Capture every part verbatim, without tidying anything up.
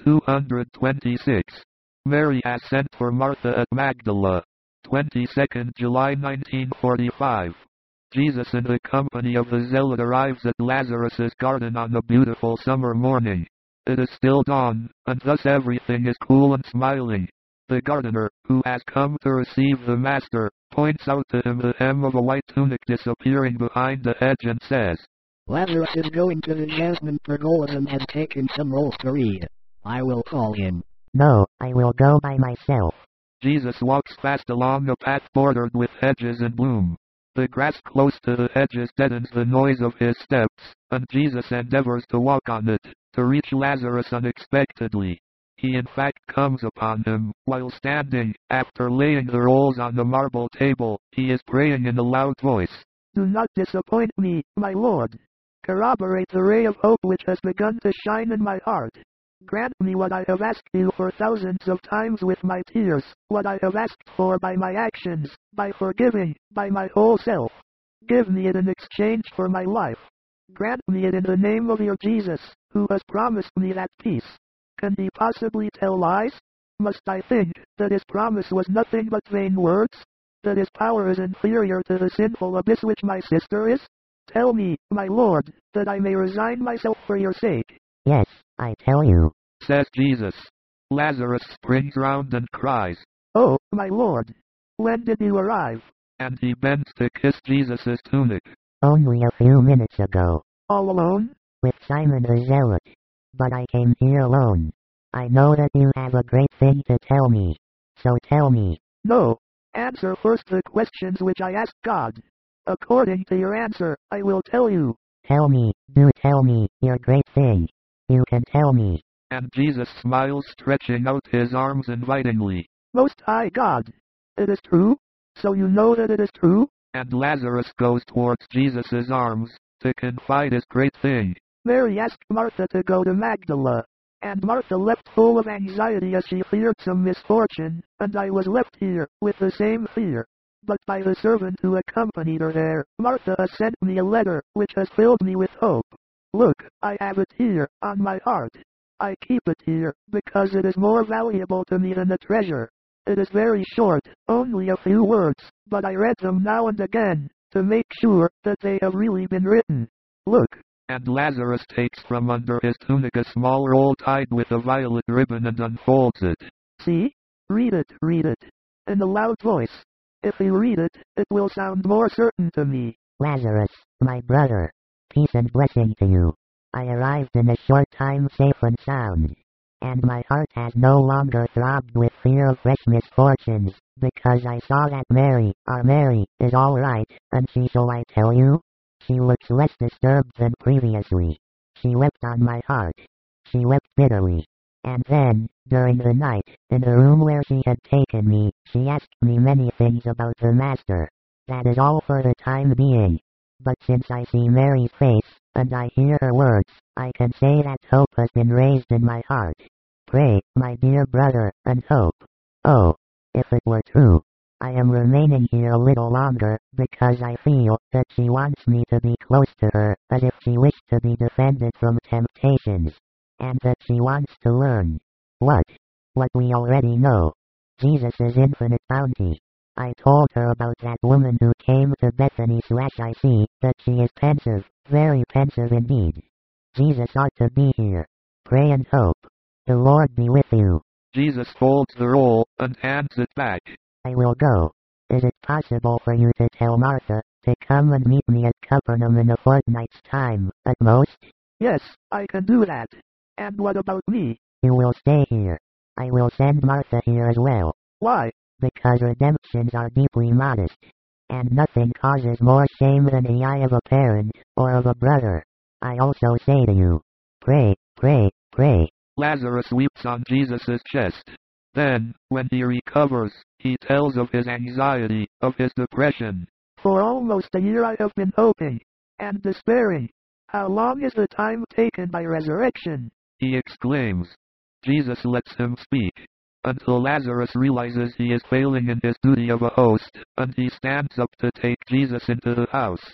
two hundred twenty-six. Mary has sent for Martha at Magdala. twenty-second July nineteen forty-five. Jesus in the company of the zealot arrives at Lazarus's garden on a beautiful summer morning. It is still dawn, and thus everything is cool and smiling. The gardener, who has come to receive the master, points out to him the hem of a white tunic disappearing behind the hedge and says, "Lazarus is going to the Jasmine pergola and has taken some rolls to read. I will call him." "No, I will go by myself." Jesus walks fast along a path bordered with hedges and bloom. The grass close to the hedges deadens the noise of his steps, and Jesus endeavors to walk on it, to reach Lazarus unexpectedly. He in fact comes upon him, while standing, after laying the rolls on the marble table. He is praying in a loud voice, "Do not disappoint me, my Lord. Corroborate the ray of hope which has begun to shine in my heart. Grant me what I have asked you for thousands of times with my tears, what I have asked for by my actions, by forgiving, by my whole self. Give me it in exchange for my life. Grant me it in the name of your Jesus, who has promised me that peace. Can he possibly tell lies? Must I think that his promise was nothing but vain words? That his power is inferior to the sinful abyss which my sister is? Tell me, my Lord, that I may resign myself for your sake." "Yes, I tell you," says Jesus. Lazarus springs round and cries, "Oh, my Lord! When did you arrive?" And he bends to kiss Jesus' tunic. "Only a few minutes ago." "All alone?" "With Simon the Zealot. But I came here alone. I know that you have a great thing to tell me. So tell me." "No. Answer first the questions which I asked God. According to your answer, I will tell you." "Tell me, do tell me, your great thing. You can tell me." And Jesus smiles, stretching out his arms invitingly. "Most High God, it is true? So you know that it is true?" And Lazarus goes towards Jesus' arms, to confide his great thing. Mary asked Martha to go to Magdala, and Martha left full of anxiety as she feared some misfortune, and I was left here, with the same fear. But by the servant who accompanied her there, Martha has sent me a letter, which has filled me with hope. Look, I have it here, on my heart. I keep it here, because it is more valuable to me than a treasure. It is very short, only a few words, but I read them now and again, to make sure that they have really been written. Look." And Lazarus takes from under his tunic a small roll tied with a violet ribbon and unfolds it. "See? Read it, read it. In a loud voice. If you read it, it will sound more certain to me." "Lazarus, my brother. Peace and blessing to you. I arrived in a short time safe and sound. And my heart has no longer throbbed with fear of fresh misfortunes, because I saw that Mary, our Mary, is all right, and she, shall I tell you? She looks less disturbed than previously. She wept on my heart. She wept bitterly. And then, during the night, in the room where she had taken me, she asked me many things about the Master. That is all for the time being. But since I see Mary's face, and I hear her words, I can say that hope has been raised in my heart. Pray, my dear brother, and hope. Oh, if it were true. I am remaining here a little longer, because I feel that she wants me to be close to her, as if she wished to be defended from temptations. And that she wants to learn. What? What we already know. Jesus' infinite bounty. I told her about that woman who came to Bethany slash I see that she is pensive, very pensive indeed. Jesus ought to be here. Pray and hope. The Lord be with you." Jesus folds the roll, and hands it back. "I will go. Is it possible for you to tell Martha to come and meet me at Capernaum in a fortnight's time, at most?" "Yes, I can do that. And what about me?" "You will stay here. I will send Martha here as well." "Why?" "Because redemptions are deeply modest. And nothing causes more shame than the eye of a parent, or of a brother. I also say to you, pray, pray, pray." Lazarus weeps on Jesus' chest. Then, when he recovers, he tells of his anxiety, of his depression. "For almost a year I have been hoping, and despairing. How long is the time taken by resurrection?" he exclaims. Jesus lets him speak, until Lazarus realizes he is failing in his duty of a host, and he stands up to take Jesus into the house.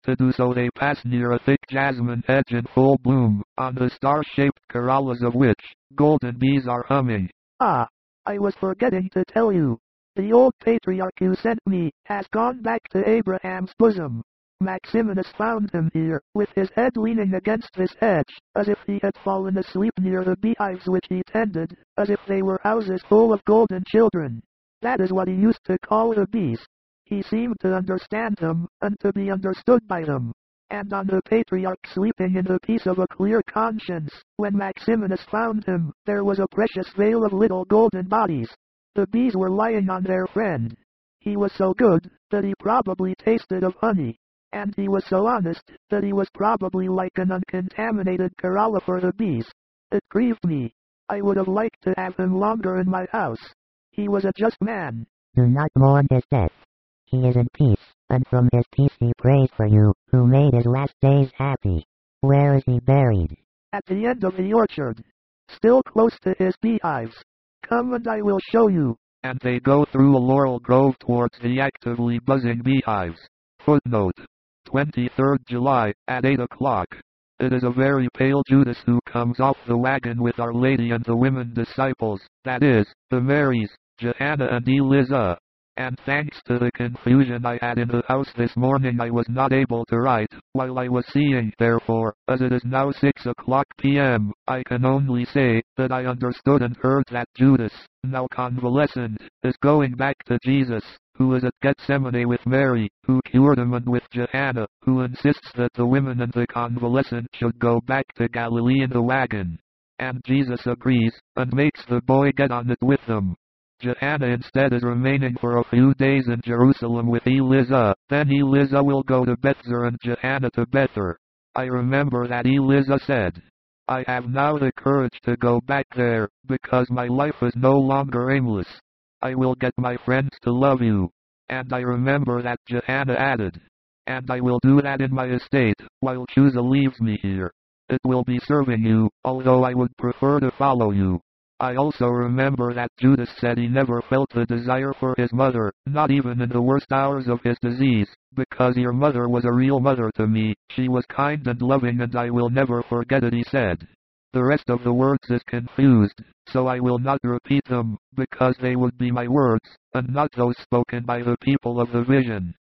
To do so they pass near a thick jasmine hedge in full bloom, on the star-shaped corollas of which, golden bees are humming. Ah, I was forgetting to tell you. The old patriarch who sent me, has gone back to Abraham's bosom. Maximinus found him here, with his head leaning against this hedge, as if he had fallen asleep near the beehives which he tended, as if they were houses full of golden children. That is what he used to call the bees. He seemed to understand them, and to be understood by them. And on the patriarch sleeping in the peace of a clear conscience, when Maximinus found him, there was a precious veil of little golden bodies. The bees were lying on their friend. He was so good, that he probably tasted of honey. And he was so honest, that he was probably like an uncontaminated corolla for the bees. It grieved me. I would have liked to have him longer in my house. He was a just man. Do not mourn his death. He is in peace, and from his peace he prays for you, who made his last days happy. Where is he buried? At the end of the orchard. Still close to his beehives. Come and I will show you. And they go through a laurel grove towards the actively buzzing beehives. Footnote. twenty-third July, at eight o'clock. It is a very pale Judas who comes off the wagon with Our Lady and the women disciples, that is, the Marys, Johanna and Eliza. And thanks to the confusion I had in the house this morning I was not able to write, while I was seeing, therefore, as it is now six o'clock p m, I can only say, that I understood and heard that Judas, now convalescent, is going back to Jesus, who is at Gethsemane with Mary, who cured him, and with Johanna, who insists that the women and the convalescent should go back to Galilee in the wagon. And Jesus agrees, and makes the boy get on it with them. Johanna instead is remaining for a few days in Jerusalem with Eliza, then Eliza will go to Bethzer and Johanna to Bether. I remember that Eliza said, I have now the courage to go back there, because my life is no longer aimless. I will get my friends to love you. And I remember that Johanna added, and I will do that in my estate, while Chusa leaves me here. It will be serving you, although I would prefer to follow you. I also remember that Judas said he never felt the desire for his mother, not even in the worst hours of his disease, because your mother was a real mother to me, she was kind and loving and I will never forget it, he said. The rest of the words is confused, so I will not repeat them, because they would be my words, and not those spoken by the people of the vision.